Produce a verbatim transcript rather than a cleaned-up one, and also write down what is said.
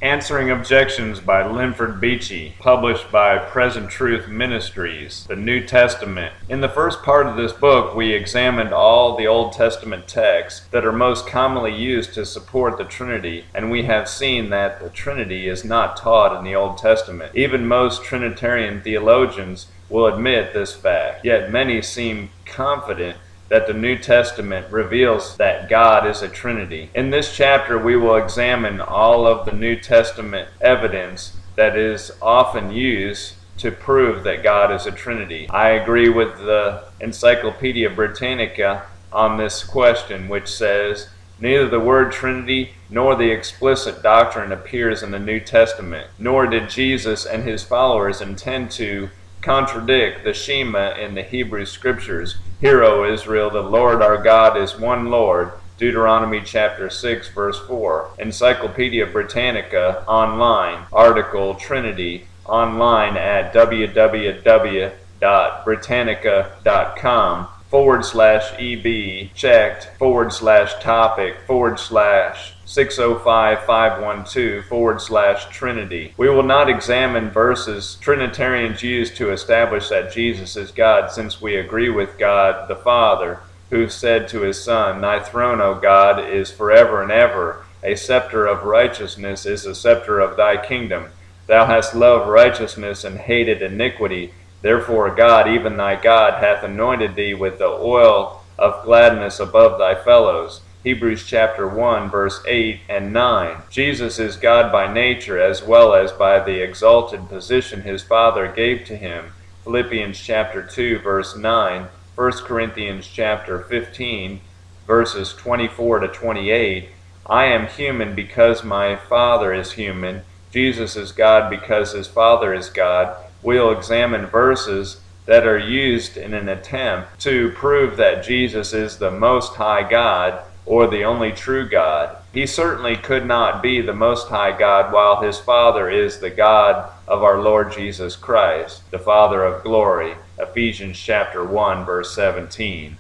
Answering Objections by Linford Beachy, published by Present Truth Ministries, the New Testament. In the first part of this book, we examined all the Old Testament texts that are most commonly used to support the Trinity, and we have seen that the Trinity is not taught in the Old Testament. Even most Trinitarian theologians will admit this fact, yet many seem confident that the New Testament reveals that God is a Trinity. In this chapter, we will examine all of the New Testament evidence that is often used to prove that God is a Trinity. I agree with the Encyclopedia Britannica on this question, which says, "Neither the word Trinity nor the explicit doctrine appears in the New Testament, nor did Jesus and his followers intend to contradict the Shema in the Hebrew Scriptures. Hear, O Israel, the Lord our God is one Lord." Deuteronomy chapter six, verse four. Encyclopedia Britannica online, article Trinity, online at www.britannica.com forward slash EB checked forward slash topic forward slash six oh five five one two forward slash Trinity. We will not examine verses Trinitarians use to establish that Jesus is God, since we agree with God the Father, who said to his Son, "Thy throne, O God, is forever and ever. A scepter of righteousness is the scepter of thy kingdom. Thou hast loved righteousness and hated iniquity. Therefore God, even thy God, hath anointed thee with the oil of gladness above thy fellows." Hebrews chapter one, verse eight and nine. Jesus is God by nature, as well as by the exalted position his Father gave to him. Philippians chapter two, verse nine. First Corinthians chapter fifteen, verses twenty-four to twenty-eight. I am human because my Father is human. Jesus is God because his Father is God. We'll examine verses that are used in an attempt to prove that Jesus is the Most High God, or the only true God. He certainly could not be the Most High God while his Father is the God of our Lord Jesus Christ, the Father of glory. Ephesians chapter one, verse seventeen.